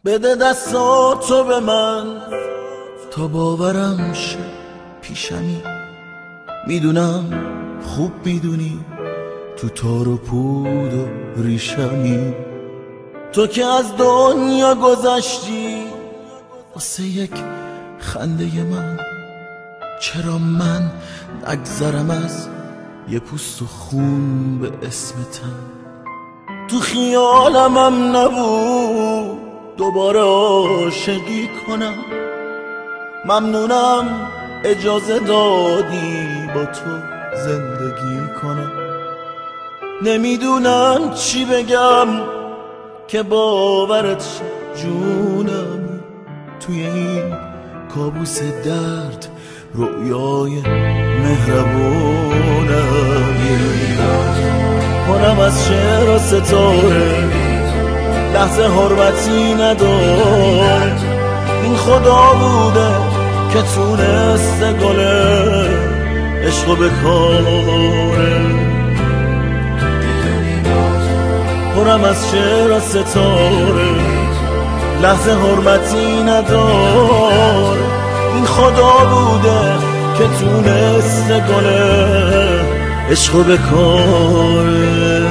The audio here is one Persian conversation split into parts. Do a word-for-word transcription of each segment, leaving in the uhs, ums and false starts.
بده دستاتو به من تا باورم شه پیشمی. میدونم خوب میدونی تو تار و پود و ریشمی. تو که از دنیا گذشتی واسه یک خنده من، چرا من نگذرم از یه پوست و خون به اسم تن؟ تو خیالم هم نبود دوباره عاشقی کنم. ممنونم اجازه دادی با تو زندگی کنم. نمیدونم چی بگم که باورت شه جونم. توی این کابوس درد رؤیای مهربونم. کنم از شعر و ستاره لحظه حرمتی نداره. این خدا بوده که تونسته گل عشقو بکاره. پرم از شعر و ستاره لحظه حرمتی نداره. این خدا بوده که تونسته گل عشقو بکاره.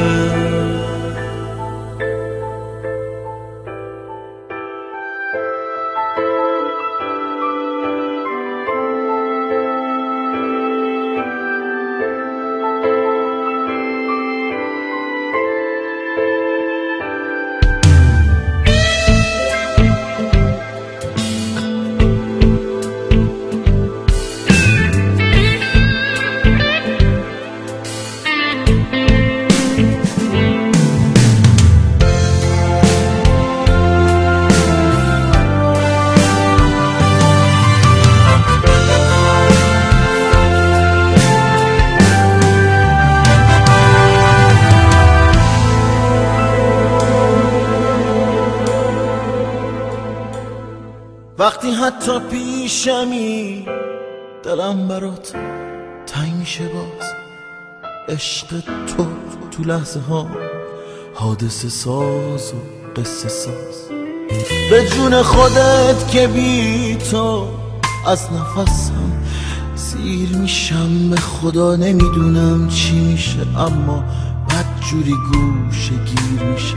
وقتی حتی پیشمی دلم برات تنگ میشه باز. عشق تو تو لحظه ها حادثه ساز و قصه ساز. به جون خودت که بی تو از نفسم سیر میشم. به خدا نمیدونم چی میشه اما بدجوری گوشه گیر میشه.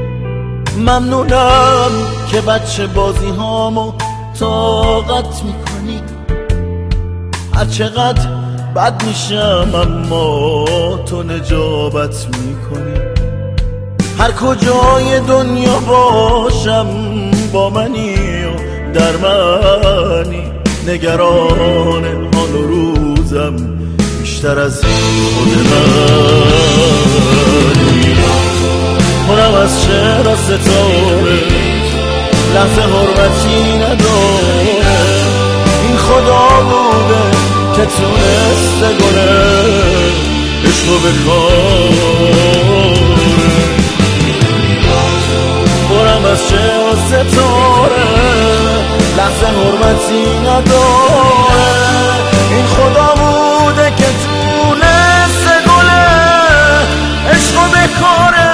ممنونم که بچه بازی هامو طاقت میکنی. هر چقدر بد میشم اما تو نجابت میکنی. هر کجای دنیا باشم با منی و در منی. نگران حال و روزم بیشتر از خود منی. پرم از شعر و ستاره لحظه حرمتی نداره. این خدا بوده که تونسته گله عشقو بکاره. پرم از شعر و ستاره لحظه حرمتی نداره. این خدا بوده که تونسته گله عشقو بکاره.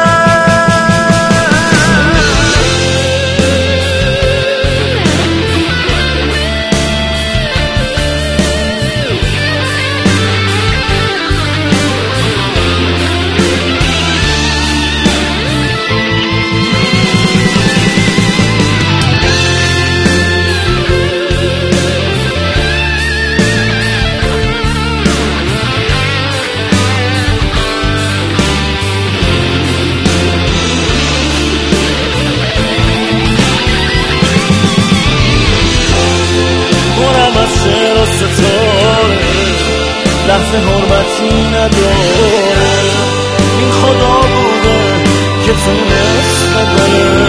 ستاره لحظه حرمتی نداره. این خدا بوده که تونسته گله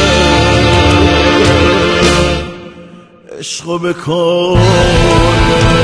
عشقو بکاره.